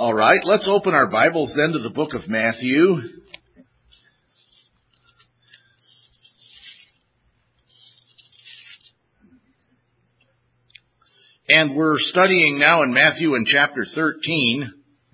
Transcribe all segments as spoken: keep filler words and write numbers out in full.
All right, let's open our Bibles then to the book of Matthew. And we're studying now in Matthew in chapter thirteen.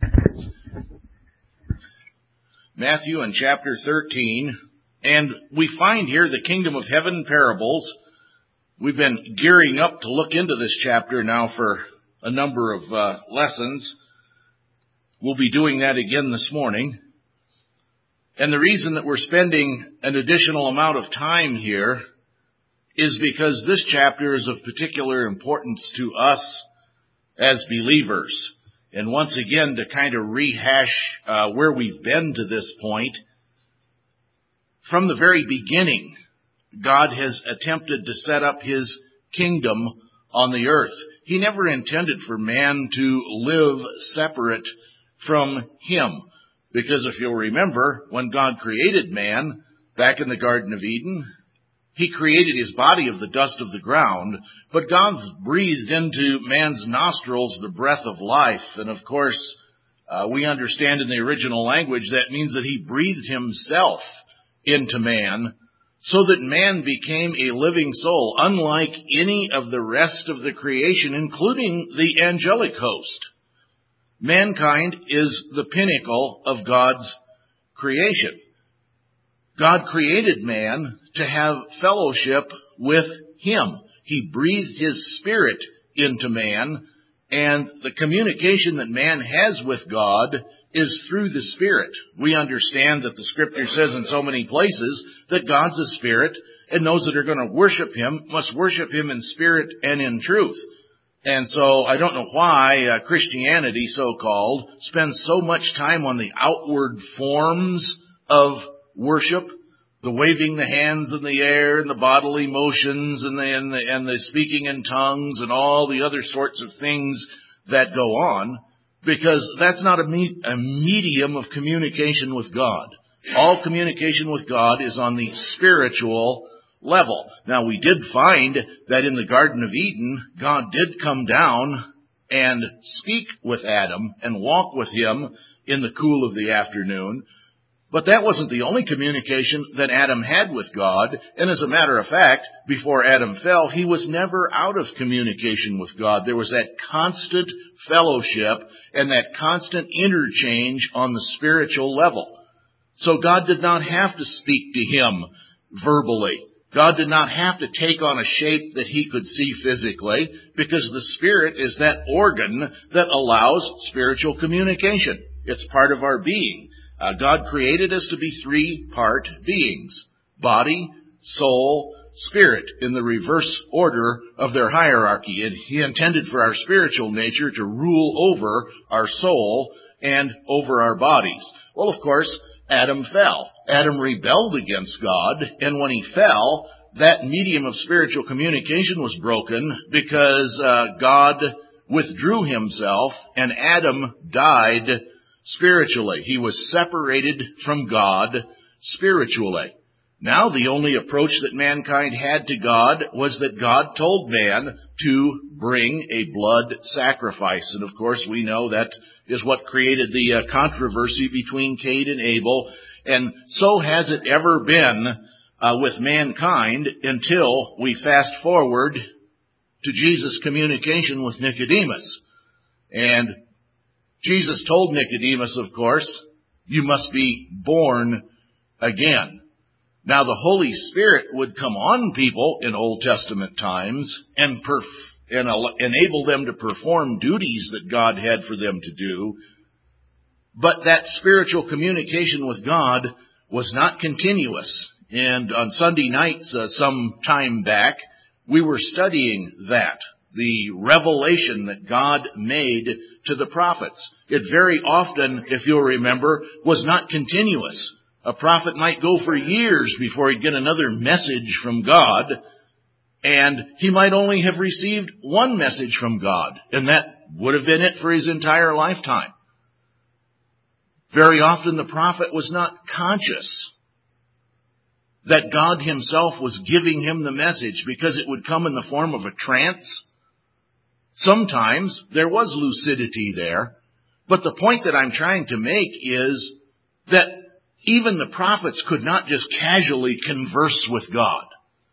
Matthew in chapter thirteen. And we find here the kingdom of heaven parables. We've been gearing up to look into this chapter now for a number of uh, lessons. We'll be doing that again this morning. And the reason that we're spending an additional amount of time here is because this chapter is of particular importance to us as believers. And once again, to kind of rehash uh, where we've been to this point, from the very beginning, God has attempted to set up His kingdom on the earth. He never intended for man to live separate from Him. Because if you'll remember, when God created man back in the Garden of Eden, He created his body of the dust of the ground, but God breathed into man's nostrils the breath of life. And of course, uh, we understand in the original language that means that He breathed Himself into man so that man became a living soul, unlike any of the rest of the creation, including the angelic host. Mankind is the pinnacle of God's creation. God created man to have fellowship with Him. He breathed His Spirit into man, and the communication that man has with God is through the Spirit. We understand that the Scripture says in so many places that God's a Spirit, and those that are going to worship Him must worship Him in spirit and in truth. And so I don't know why uh, Christianity, so-called, spends so much time on the outward forms of worship, the waving the hands in the air and the bodily motions and the, and the, and the speaking in tongues and all the other sorts of things that go on, because that's not a, me- a medium of communication with God. All communication with God is on the spiritual level. Now, we did find that in the Garden of Eden, God did come down and speak with Adam and walk with him in the cool of the afternoon. But that wasn't the only communication that Adam had with God. And as a matter of fact, before Adam fell, he was never out of communication with God. There was that constant fellowship and that constant interchange on the spiritual level. So God did not have to speak to him verbally. God did not have to take on a shape that he could see physically, because the Spirit is that organ that allows spiritual communication. It's part of our being. Uh, God created us to be three-part beings: body, soul, spirit, in the reverse order of their hierarchy. And He intended for our spiritual nature to rule over our soul and over our bodies. Well, of course, Adam fell. Adam rebelled against God, and when he fell, that medium of spiritual communication was broken because uh, God withdrew Himself, and Adam died spiritually. He was separated from God spiritually. Now the only approach that mankind had to God was that God told man to bring a blood sacrifice. And of course we know that is what created the uh, controversy between Cain and Abel. And so has it ever been uh, with mankind until we fast forward to Jesus' communication with Nicodemus. And Jesus told Nicodemus, of course, you must be born again. Now, the Holy Spirit would come on people in Old Testament times and, perf- and al- enable them to perform duties that God had for them to do. But that spiritual communication with God was not continuous. And on Sunday nights, uh, some time back, we were studying that. The revelation that God made to the prophets. It very often, if you'll remember, was not continuous. A prophet might go for years before he'd get another message from God, and he might only have received one message from God, and that would have been it for his entire lifetime. Very often the prophet was not conscious that God Himself was giving him the message, because it would come in the form of a trance. Sometimes there was lucidity there, But the point that I'm trying to make is that even the prophets could not just casually converse with God.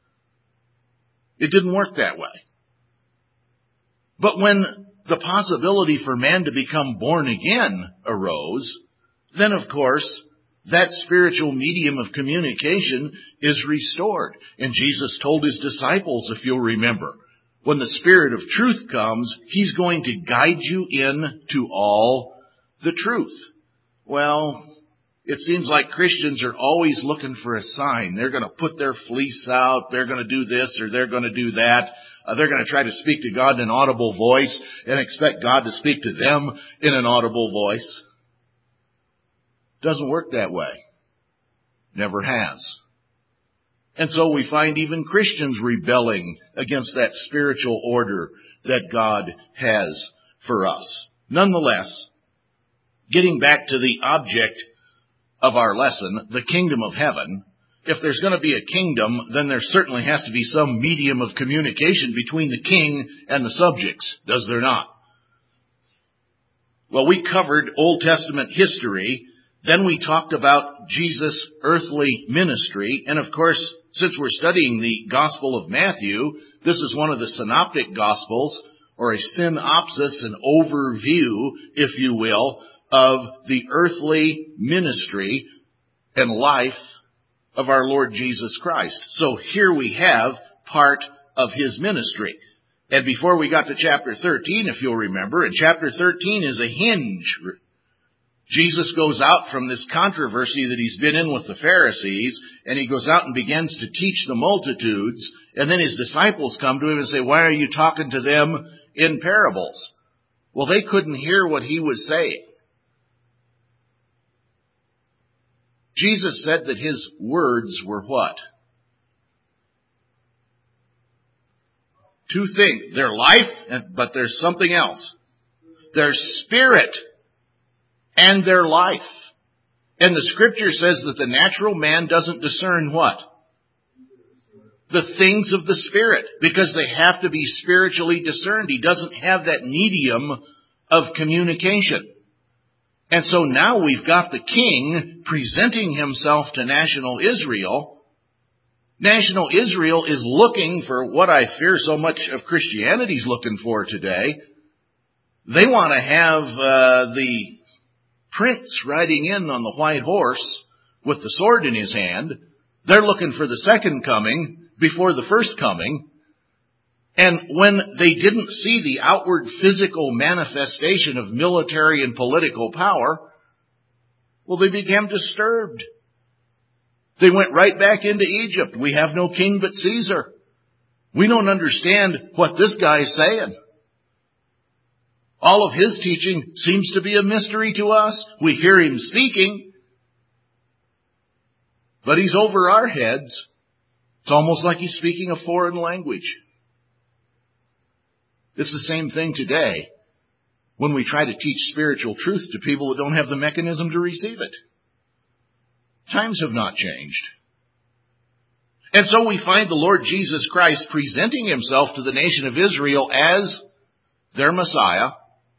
It didn't work that way. But when the possibility for man to become born again arose, then of course that spiritual medium of communication is restored. And Jesus told his disciples, if you'll remember, when the Spirit of truth comes, he's going to guide you in to all the truth. Well, it seems like Christians are always looking for a sign. They're going to put their fleece out. They're going to do this or they're going to do that. Uh, they're going to try to speak to God in an audible voice and expect God to speak to them in an audible voice. Doesn't work that way. Never has. And so we find even Christians rebelling against that spiritual order that God has for us. Nonetheless, getting back to the object of our lesson, the kingdom of heaven, if there's going to be a kingdom, then there certainly has to be some medium of communication between the king and the subjects, does there not? Well, we covered Old Testament history. Then we talked about Jesus' earthly ministry. And of course, since we're studying the Gospel of Matthew, this is one of the synoptic Gospels, or a synopsis, an overview, if you will, of the earthly ministry and life of our Lord Jesus Christ. So here we have part of his ministry. And before we got to chapter thirteen, if you'll remember, and chapter thirteen is a hinge. Jesus goes out from this controversy that he's been in with the Pharisees, and he goes out and begins to teach the multitudes, and then his disciples come to him and say, why are you talking to them in parables? Well, they couldn't hear what he was saying. Jesus said that his words were what? Two things. They're life, but there's something else. They're spirit and their life. And the scripture says that the natural man doesn't discern what? The things of the Spirit, because they have to be spiritually discerned. He doesn't have that medium of communication. And so now we've got the king presenting himself to national Israel. National Israel is looking for what I fear so much of Christianity's looking for today. They want to have uh, the prince riding in on the white horse with the sword in his hand. They're looking for the second coming before the first coming. And when they didn't see the outward physical manifestation of military and political power, well, they became disturbed. They went right back into Egypt. We have no king but Caesar. We don't understand what this guy's saying. All of his teaching seems to be a mystery to us. We hear him speaking, but he's over our heads. It's almost like he's speaking a foreign language. It's the same thing today when we try to teach spiritual truth to people that don't have the mechanism to receive it. Times have not changed. And so we find the Lord Jesus Christ presenting himself to the nation of Israel as their Messiah.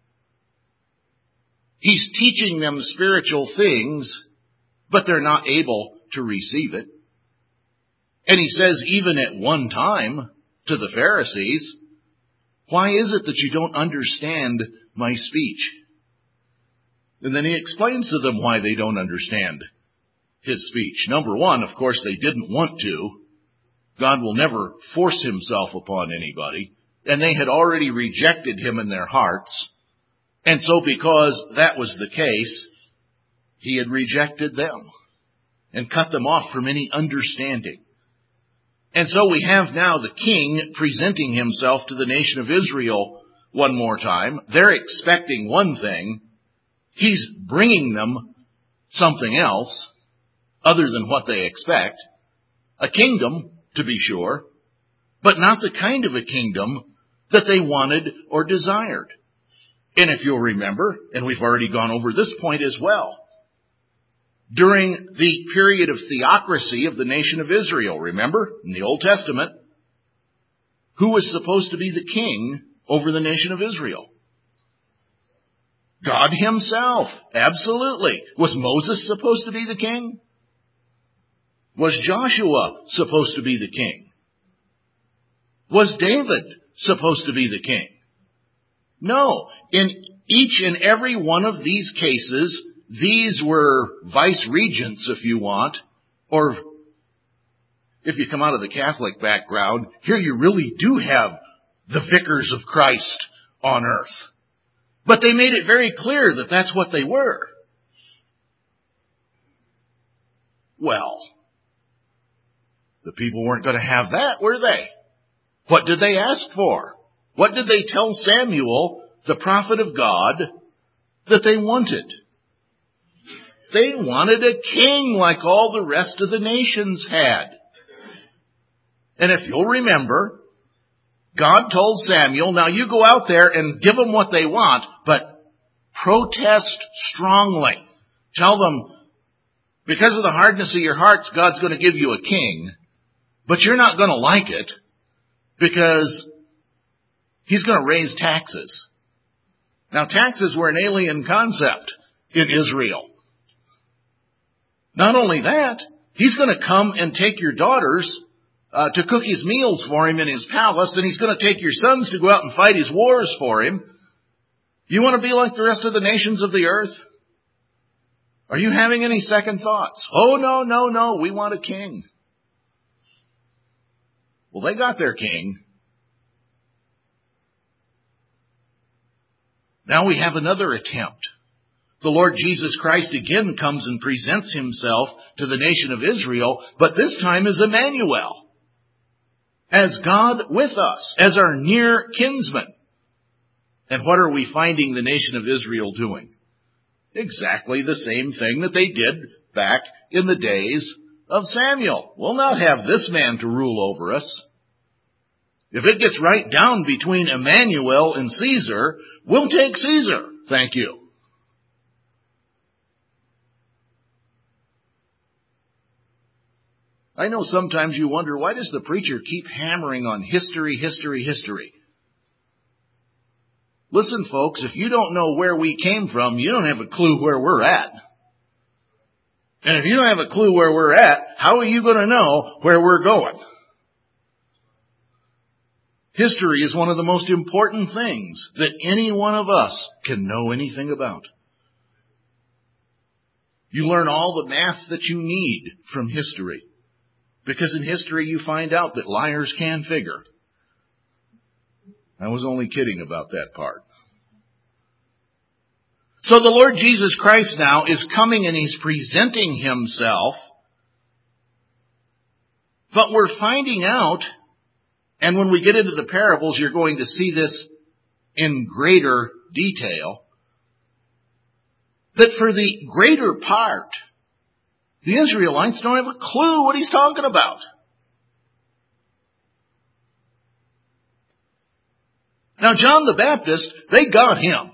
He's teaching them spiritual things, but they're not able to receive it. And he says, even at one time, to the Pharisees, why is it that you don't understand my speech? And then he explains to them why they don't understand his speech. Number one, of course, they didn't want to. God will never force himself upon anybody. And they had already rejected him in their hearts. And so because that was the case, he had rejected them and cut them off from any understanding. And so we have now the king presenting himself to the nation of Israel one more time. They're expecting one thing. He's bringing them something else other than what they expect. A kingdom, to be sure, but not the kind of a kingdom that they wanted or desired. And if you'll remember, and we've already gone over this point as well, during the period of theocracy of the nation of Israel, remember, in the Old Testament, who was supposed to be the king over the nation of Israel? God himself, absolutely. Was Moses supposed to be the king? Was Joshua supposed to be the king? Was David supposed to be the king? No. In each and every one of these cases, these were vice regents, if you want, or if you come out of the Catholic background, here you really do have the vicars of Christ on earth. But they made it very clear that that's what they were. Well, the people weren't going to have that, were they? What did they ask for? What did they tell Samuel, the prophet of God, that they wanted? They wanted a king like all the rest of the nations had. And if you'll remember, God told Samuel, now you go out there and give them what they want, but protest strongly. Tell them, because of the hardness of your hearts, God's going to give you a king, but you're not going to like it because he's going to raise taxes. Now, taxes were an alien concept in Israel. Not only that, he's going to come and take your daughters uh, to cook his meals for him in his palace, and he's going to take your sons to go out and fight his wars for him. You want to be like the rest of the nations of the earth? Are you having any second thoughts? Oh, no, no, no, we want a king. Well, they got their king. Now we have another attempt. The Lord Jesus Christ again comes and presents himself to the nation of Israel, but this time as Emmanuel, as God with us, as our near kinsman. And what are we finding the nation of Israel doing? Exactly the same thing that they did back in the days of Samuel. We'll not have this man to rule over us. If it gets right down between Emmanuel and Caesar, we'll take Caesar. Thank you. I know sometimes you wonder, why does the preacher keep hammering on history, history, history? Listen, folks, if you don't know where we came from, you don't have a clue where we're at. And if you don't have a clue where we're at, how are you going to know where we're going? History is one of the most important things that any one of us can know anything about. You learn all the math that you need from history. Because in history you find out that liars can figure. I was only kidding about that part. So the Lord Jesus Christ now is coming and he's presenting himself. But we're finding out, and when we get into the parables, you're going to see this in greater detail, that for the greater part, the Israelites don't have a clue what he's talking about. Now, John the Baptist, they got him.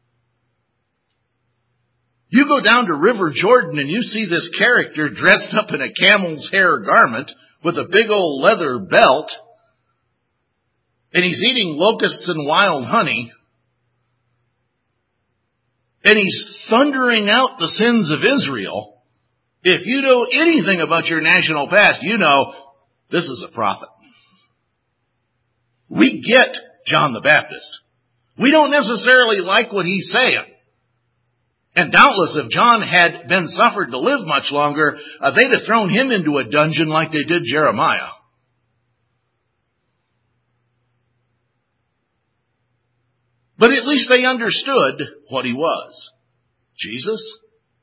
You go down to River Jordan and you see this character dressed up in a camel's hair garment with a big old leather belt, and he's eating locusts and wild honey, and he's thundering out the sins of Israel. If you know anything about your national past, you know this is a prophet. We get John the Baptist. We don't necessarily like what he's saying. And doubtless if John had been suffered to live much longer, uh, they'd have thrown him into a dungeon like they did Jeremiah. But at least they understood what he was. Jesus?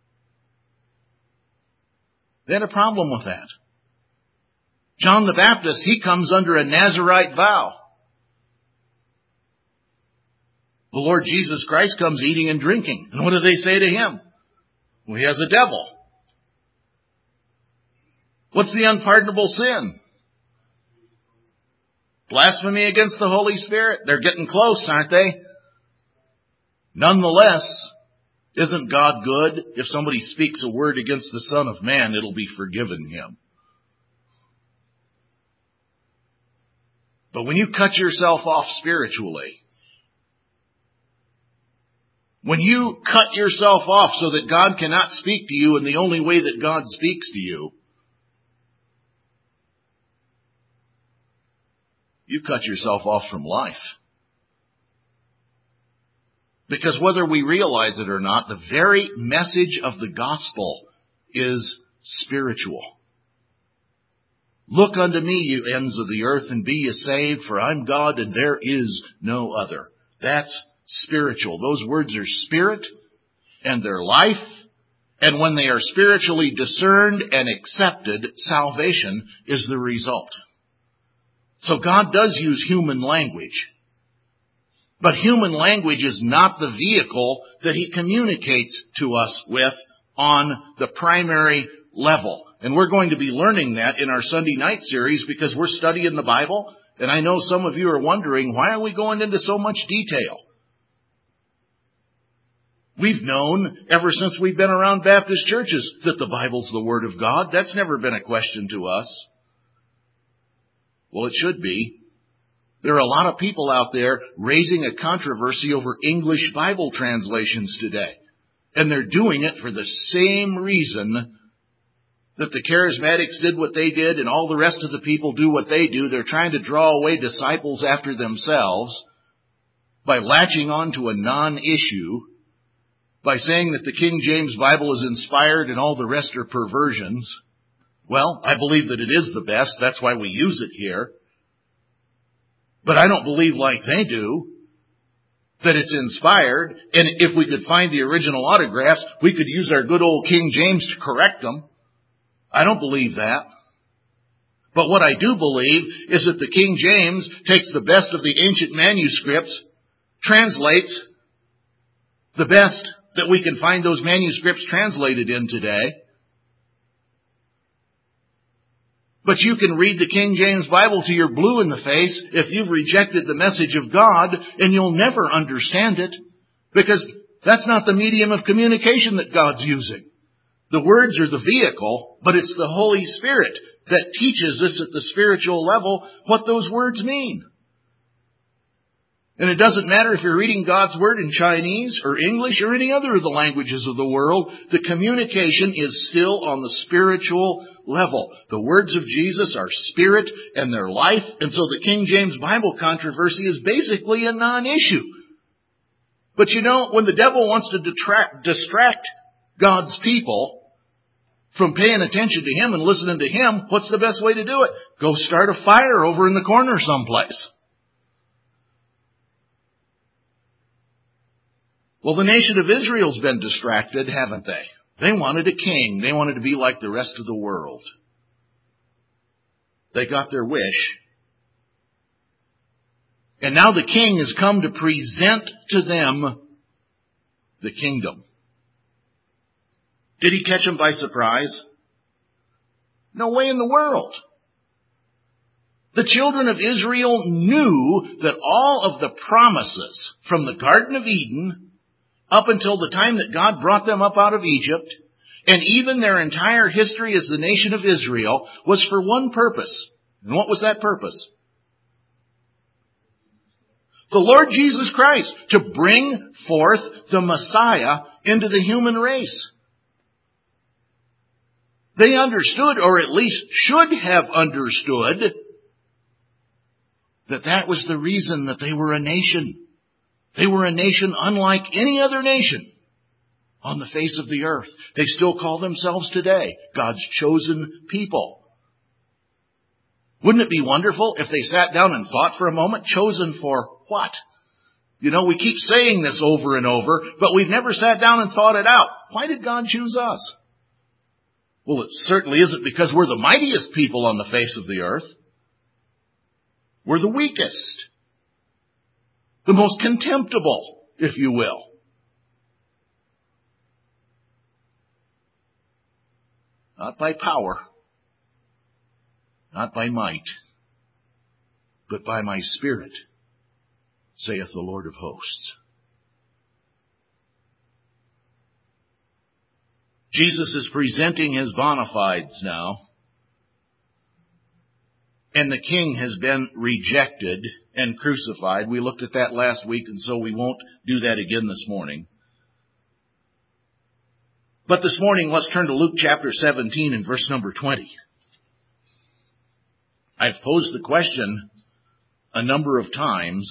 They had a problem with that. John the Baptist, he comes under a Nazirite vow. The Lord Jesus Christ comes eating and drinking. And what do they say to him? Well, he has a devil. What's the unpardonable sin? Blasphemy against the Holy Spirit. They're getting close, aren't they? Nonetheless, isn't God good? If somebody speaks a word against the Son of Man, it'll be forgiven him. But when you cut yourself off spiritually, When you cut yourself off so that God cannot speak to you in the only way that God speaks to you, you cut yourself off from life. Because whether we realize it or not, the very message of the gospel is spiritual. Look unto me, you ends of the earth, and be ye saved, for I'm God and there is no other. That's spiritual. Those words are spirit and they're life. And when they are spiritually discerned and accepted, salvation is the result. So God does use human language. But human language is not the vehicle that He communicates to us with on the primary level. And we're going to be learning that in our Sunday night series because we're studying the Bible. And I know some of you are wondering, why are we going into so much detail? We've known ever since we've been around Baptist churches that the Bible's the Word of God. That's never been a question to us. Well, it should be. There are a lot of people out there raising a controversy over English Bible translations today. And they're doing it for the same reason that the charismatics did what they did and all the rest of the people do what they do. They're trying to draw away disciples after themselves by latching on to a non-issue, by saying that the King James Bible is inspired and all the rest are perversions. Well, I believe that it is the best. That's why we use it here. But I don't believe like they do that it's inspired. And if we could find the original autographs, we could use our good old King James to correct them. I don't believe that. But what I do believe is that the King James takes the best of the ancient manuscripts, translates the best that we can find those manuscripts translated in today. But you can read the King James Bible till you're blue in the face if you've rejected the message of God, and you'll never understand it, because that's not the medium of communication that God's using. The words are the vehicle, but it's the Holy Spirit that teaches us at the spiritual level what those words mean. And it doesn't matter if you're reading God's Word in Chinese or English or any other of the languages of the world, the communication is still on the spiritual level. The words of Jesus are spirit and they're life, and so the King James Bible controversy is basically a non-issue. But you know, when the devil wants to detract, distract God's people from paying attention to Him and listening to Him, what's the best way to do it? Go start a fire over in the corner someplace. Well, the nation of Israel's been distracted, haven't they? They wanted a king. They wanted to be like the rest of the world. They got their wish. And now the king has come to present to them the kingdom. Did he catch them by surprise? No way in the world. The children of Israel knew that all of the promises from the Garden of Eden up until the time that God brought them up out of Egypt, and even their entire history as the nation of Israel, was for one purpose. And what was that purpose? The Lord Jesus Christ, to bring forth the Messiah into the human race. They understood, or at least should have understood, that that was the reason that they were a nation. They were a nation unlike any other nation on the face of the earth. They still call themselves today God's chosen people. Wouldn't it be wonderful if they sat down and thought for a moment, chosen for what? You know, we keep saying this over and over, but we've never sat down and thought it out. Why did God choose us? Well, it certainly isn't because we're the mightiest people on the face of the earth. We're the weakest. The most contemptible, if you will. Not by power, not by might, but by my Spirit, saith the Lord of hosts. Jesus is presenting His bona fides now, and the king has been rejected and crucified. We looked at that last week, and so we won't do that again this morning. But this morning, let's turn to Luke chapter seventeen and verse number twenty. I've posed the question a number of times.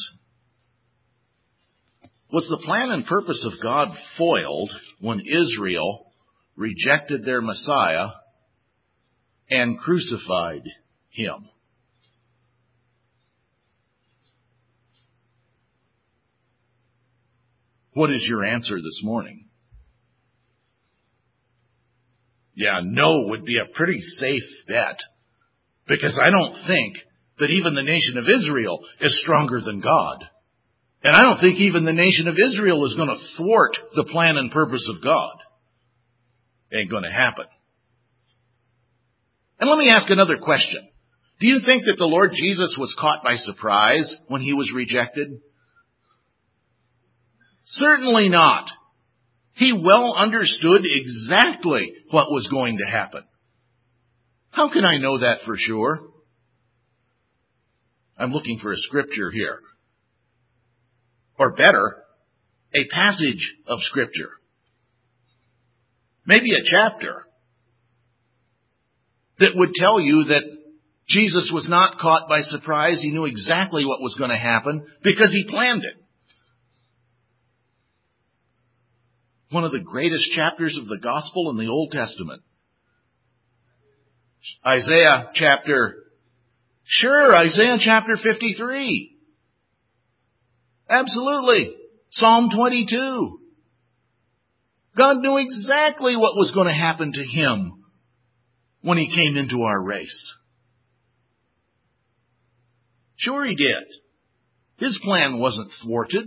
Was the plan and purpose of God foiled when Israel rejected their Messiah and crucified him? What is your answer this morning? Yeah, no would be a pretty safe bet, because I don't think that even the nation of Israel is stronger than God. And I don't think even the nation of Israel is going to thwart the plan and purpose of God. Ain't going to happen. And let me ask another question. Do you think that the Lord Jesus was caught by surprise when he was rejected? Certainly not. He well understood exactly what was going to happen. How can I know that for sure? I'm looking for a scripture here. Or better, a passage of scripture. Maybe a chapter that would tell you that Jesus was not caught by surprise. He knew exactly what was going to happen because he planned it. One of the greatest chapters of the gospel in the Old Testament. Isaiah chapter, sure, Isaiah chapter fifty-three. Absolutely. Psalm twenty-two. God knew exactly what was going to happen to him when he came into our race. Sure he did. His plan wasn't thwarted.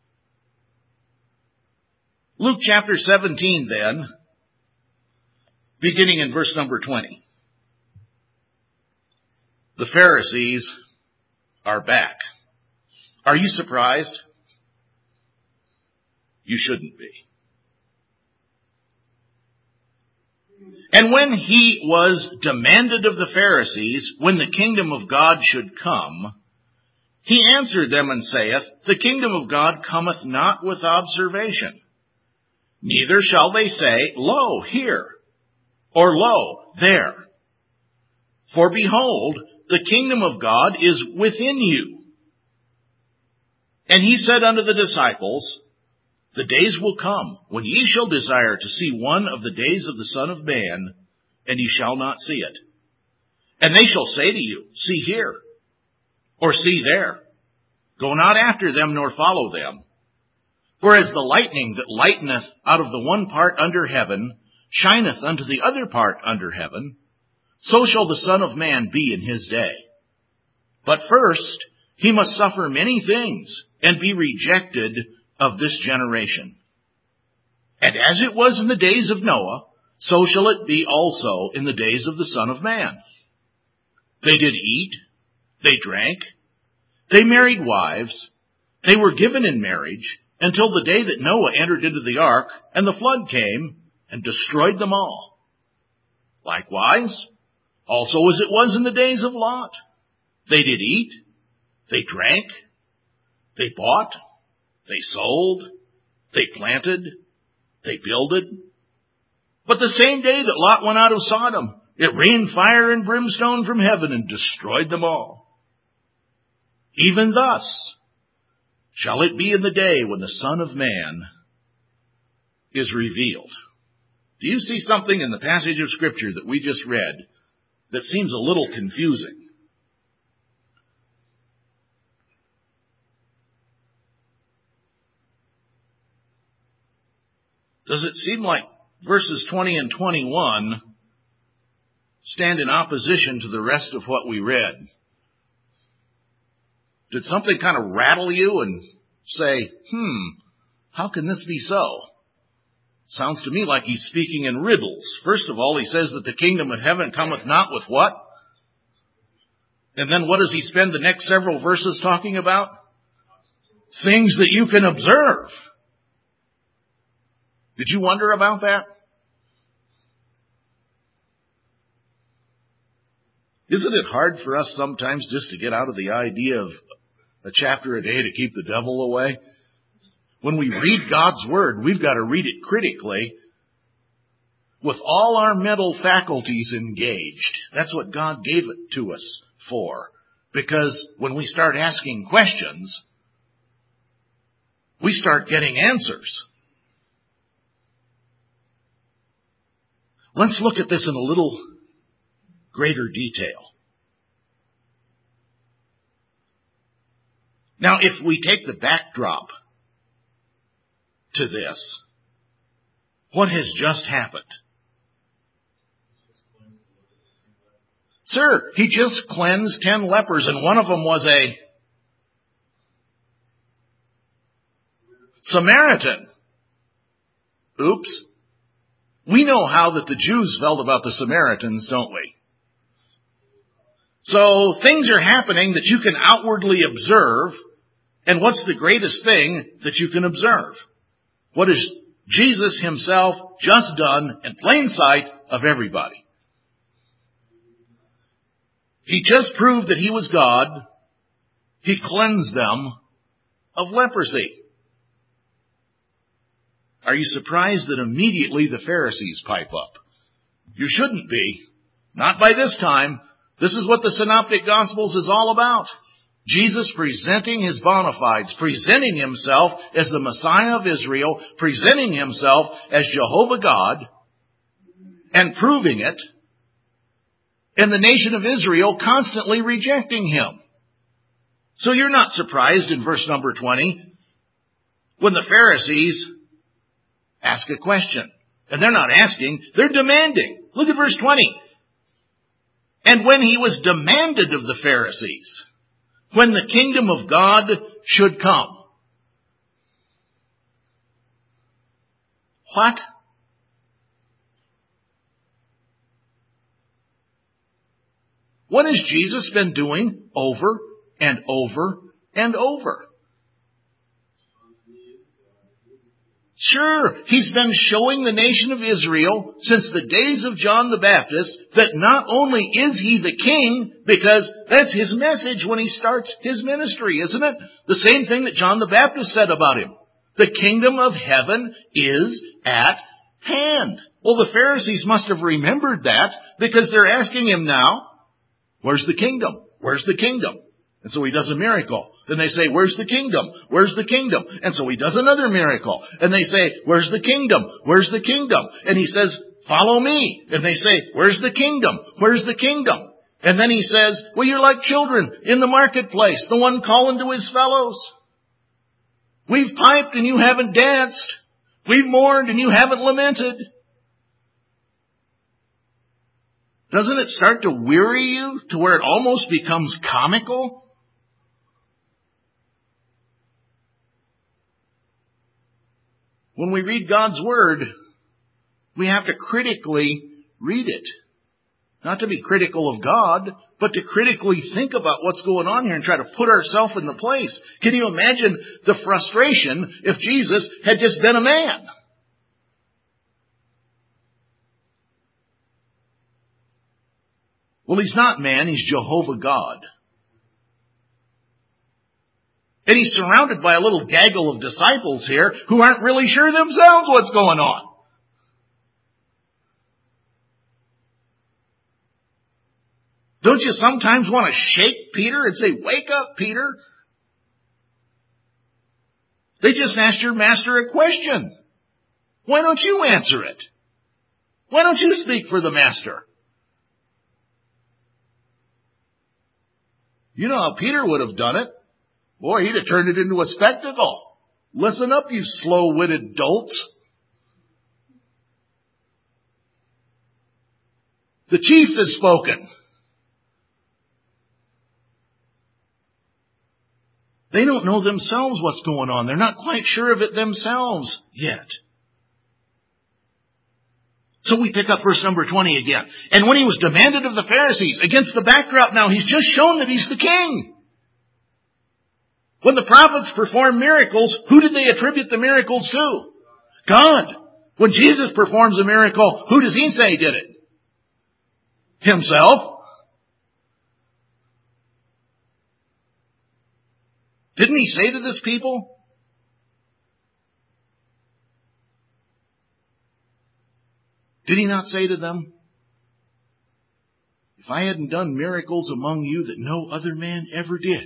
Luke chapter seventeen then, beginning in verse number twenty. The Pharisees are back. Are you surprised? You shouldn't be. And when he was demanded of the Pharisees when the kingdom of God should come, he answered them and saith, The kingdom of God cometh not with observation. Neither shall they say, Lo, here, or Lo, there. For behold, the kingdom of God is within you. And he said unto the disciples, The days will come when ye shall desire to see one of the days of the Son of Man, and ye shall not see it. And they shall say to you, See here, or see there. Go not after them, nor follow them. For as the lightning that lighteneth out of the one part under heaven shineth unto the other part under heaven, so shall the Son of Man be in his day. But first he must suffer many things, and be rejected of this generation. And as it was in the days of Noah, so shall it be also in the days of the Son of Man. They did eat, they drank, they married wives, they were given in marriage, until the day that Noah entered into the ark, and the flood came, and destroyed them all. Likewise, also as it was in the days of Lot, they did eat, they drank, they bought, they sold, they planted, they builded. But the same day that Lot went out of Sodom, it rained fire and brimstone from heaven and destroyed them all. Even thus shall it be in the day when the Son of Man is revealed. Do you see something in the passage of Scripture that we just read that seems a little confusing? Does it seem like verses twenty and twenty-one stand in opposition to the rest of what we read? Did something kind of rattle you and say, hmm, how can this be so? Sounds to me like he's speaking in riddles. First of all, he says that the kingdom of heaven cometh not with what? And then what does he spend the next several verses talking about? Things that you can observe. Did you wonder about that? Isn't it hard for us sometimes just to get out of the idea of a chapter a day to keep the devil away? When we read God's Word, we've got to read it critically with all our mental faculties engaged. That's what God gave it to us for. Because when we start asking questions, we start getting answers. Let's look at this in a little greater detail. Now, if we take the backdrop to this, what has just happened? Sir, he just cleansed ten lepers, and one of them was a Samaritan. Oops. We know how that the Jews felt about the Samaritans, don't we? So things are happening that you can outwardly observe. And what's the greatest thing that you can observe? What has Jesus himself just done in plain sight of everybody? He just proved that he was God. He cleansed them of leprosy. Are you surprised that immediately the Pharisees pipe up? You shouldn't be. Not by this time. This is what the Synoptic Gospels is all about. Jesus presenting his bona fides, presenting himself as the Messiah of Israel, presenting himself as Jehovah God, and proving it, and the nation of Israel constantly rejecting him. So you're not surprised in verse number twenty when the Pharisees ask a question. And they're not asking, they're demanding. Look at verse twenty. And when he was demanded of the Pharisees, when the kingdom of God should come. What? What has Jesus been doing over and over and over? Sure, he's been showing the nation of Israel since the days of John the Baptist that not only is he the king, because that's his message when he starts his ministry, isn't it? The same thing that John the Baptist said about him. The kingdom of heaven is at hand. Well, the Pharisees must have remembered that because they're asking him now, where's the kingdom? Where's the kingdom? And so he does a miracle. Then they say, where's the kingdom? Where's the kingdom? And so he does another miracle. And they say, where's the kingdom? Where's the kingdom? And he says, follow me. And they say, where's the kingdom? Where's the kingdom? And then he says, well, you're like children in the marketplace, the one calling to his fellows. We've piped and you haven't danced. We've mourned and you haven't lamented. Doesn't it start to weary you to where it almost becomes comical? When we read God's Word, we have to critically read it. Not to be critical of God, but to critically think about what's going on here and try to put ourselves in the place. Can you imagine the frustration if Jesus had just been a man? Well, he's not man, he's Jehovah God. And he's surrounded by a little gaggle of disciples here who aren't really sure themselves what's going on. Don't you sometimes want to shake Peter and say, wake up, Peter? They just asked your master a question. Why don't you answer it? Why don't you speak for the master? You know how Peter would have done it. Boy, he'd have turned it into a spectacle. Listen up, you slow-witted dolts. The chief has spoken. They don't know themselves what's going on. They're not quite sure of it themselves yet. So we pick up verse number twenty again. And when he was demanded of the Pharisees, against the backdrop now, he's just shown that he's the king. When the prophets performed miracles, who did they attribute the miracles to? God. When Jesus performs a miracle, who does he say did it? Himself. Didn't he say to this people, Did he not say to them, if I hadn't done miracles among you that no other man ever did,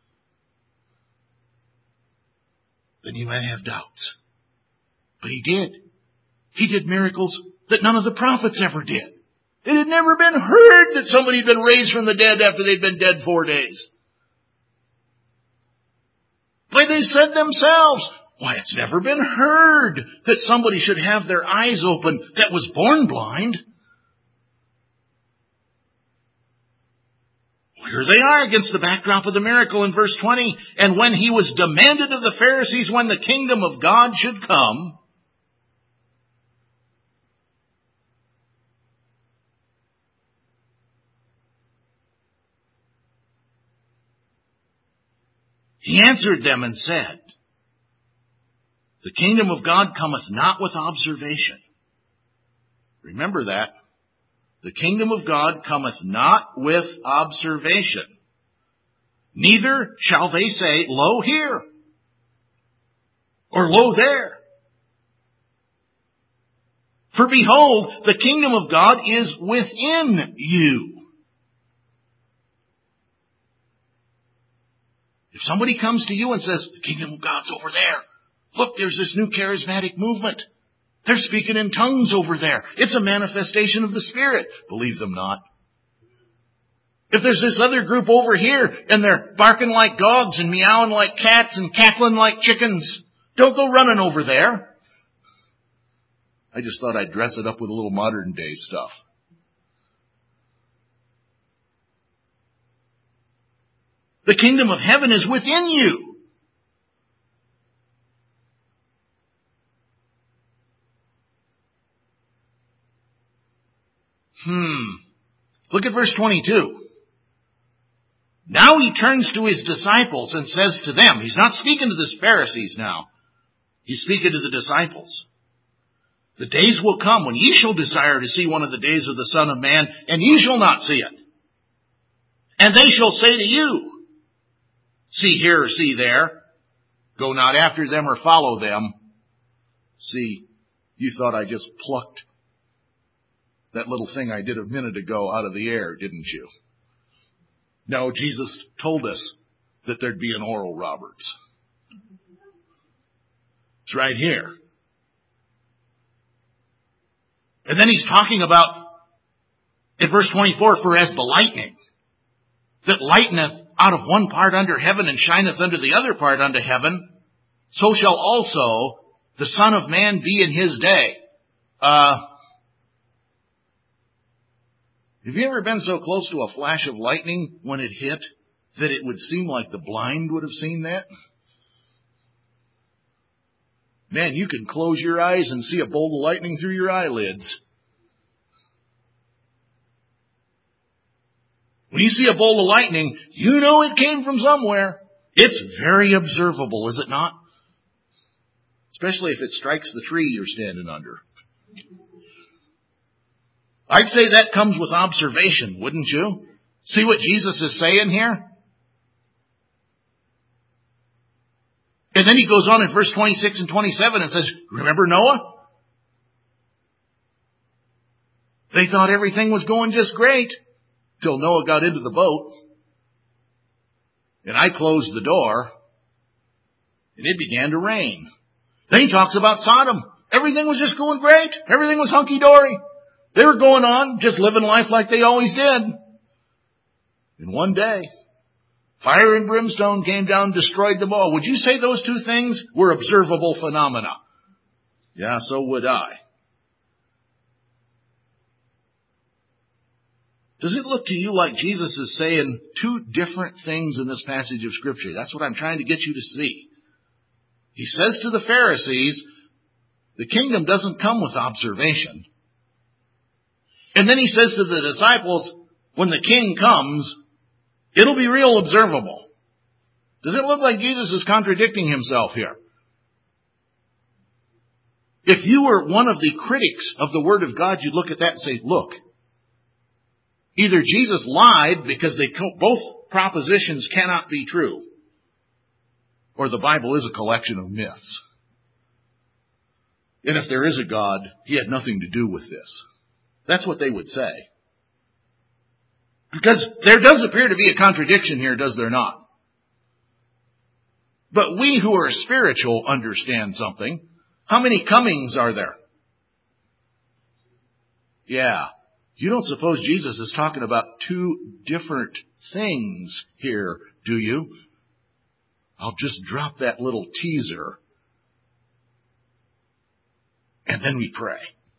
then you might have doubts. But he did. He did miracles that none of the prophets ever did. It had never been heard that somebody had been raised from the dead after they'd been dead four days. Why, they said themselves, why, it's never been heard that somebody should have their eyes open that was born blind. Here they are against the backdrop of the miracle in verse twenty. And when he was demanded of the Pharisees when the kingdom of God should come, he answered them and said, the kingdom of God cometh not with observation. Remember that. The kingdom of God cometh not with observation. Neither shall they say, lo here, or lo there. For behold, the kingdom of God is within you. If somebody comes to you and says, the kingdom of God's over there. Look, there's this new charismatic movement. They're speaking in tongues over there. It's a manifestation of the Spirit. Believe them not. If there's this other group over here and they're barking like dogs and meowing like cats and cackling like chickens, don't go running over there. I just thought I'd dress it up with a little modern day stuff. The kingdom of heaven is within you. Hmm. Look at verse twenty-two. Now he turns to his disciples and says to them, he's not speaking to the Pharisees now. He's speaking to the disciples. The days will come when ye shall desire to see one of the days of the Son of Man, and ye shall not see it. And they shall say to you, see here or see there. Go not after them or follow them. See, you thought I just plucked that little thing I did a minute ago out of the air, didn't you? No, Jesus told us that there'd be an Oral Roberts. It's right here. And then he's talking about, in verse twenty-four, for as the lightning that lighteneth out of one part under heaven and shineth under the other part unto heaven, so shall also the Son of Man be in his day. Uh, have you ever been so close to a flash of lightning when it hit that it would seem like the blind would have seen that? Man, you can close your eyes and see a bolt of lightning through your eyelids. When you see a bolt of lightning, you know it came from somewhere. It's very observable, is it not? Especially if it strikes the tree you're standing under. I'd say that comes with observation, wouldn't you? See what Jesus is saying here? And then he goes on in verse twenty-six and twenty-seven and says, remember Noah? They thought everything was going just great till Noah got into the boat. And I closed the door and it began to rain. Then he talks about Sodom. Everything was just going great. Everything was hunky-dory. They were going on, just living life like they always did. And one day, fire and brimstone came down and destroyed them all. Would you say those two things were observable phenomena? Yeah, so would I. Does it look to you like Jesus is saying two different things in this passage of Scripture? That's what I'm trying to get you to see. He says to the Pharisees, the kingdom doesn't come with observation. And then he says to the disciples, when the king comes, it'll be real observable. Does it look like Jesus is contradicting himself here? If you were one of the critics of the Word of God, you'd look at that and say, look, either Jesus lied because they both propositions cannot be true, or the Bible is a collection of myths. And if there is a God, He had nothing to do with this. That's what they would say. Because there does appear to be a contradiction here, does there not? But we who are spiritual understand something. How many comings are there? Yeah. You don't suppose Jesus is talking about two different things here, do you? I'll just drop that little teaser. And then we pray.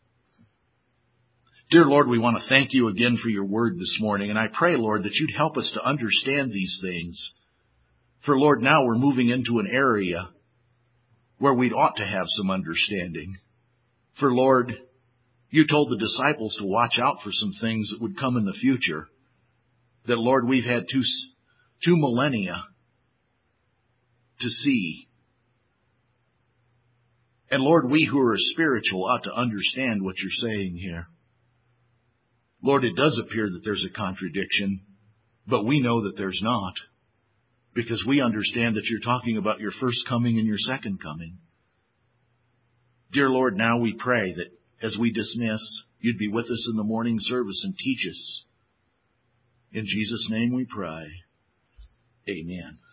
Dear Lord, we want to thank you again for your word this morning. And I pray, Lord, that you'd help us to understand these things. For, Lord, now we're moving into an area where we'd ought to have some understanding. For, Lord, you told the disciples to watch out for some things that would come in the future. That, Lord, we've had two, two millennia to see. And, Lord, we who are spiritual ought to understand what you're saying here. Lord, it does appear that there's a contradiction, but we know that there's not. Because we understand that you're talking about your first coming and your second coming. Dear Lord, now we pray that as we dismiss, you'd be with us in the morning service and teach us. In Jesus' name we pray. Amen.